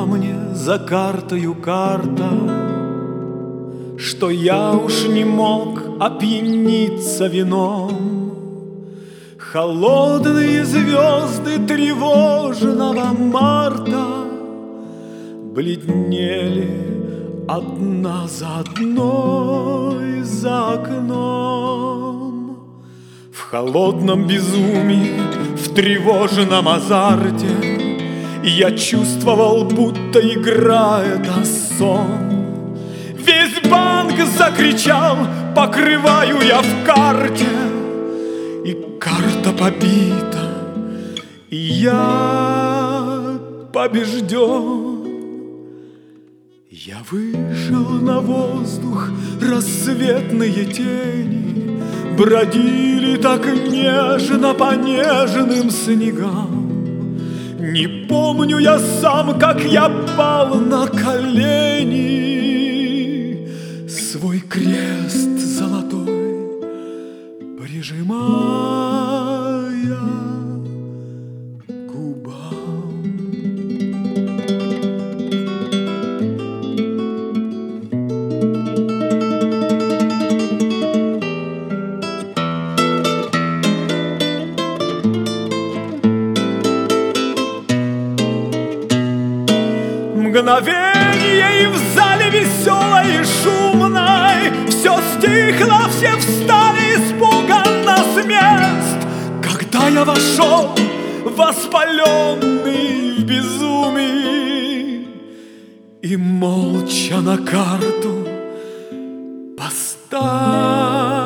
мне за картою карта, что я уж не мог опьяниться вином. Холодные звезды тревожного марта бледнели одна за одной за окном. В холодном безумии, в тревожном азарте я чувствовал, будто играет сон. Весь банк закричал: покрываю я в карте. И карта побита, и я побежден. Я вышел на воздух, рассветные тени бродили так нежно по нежным снегам. Не помню я сам, как я пал на колени, свой крест золотой прижимая к губам. Мгновенье, и в зале веселой и шумной все стихло, все встали испуганно с мест. Когда я вошел, воспаленный в безумии, и молча на карту поставил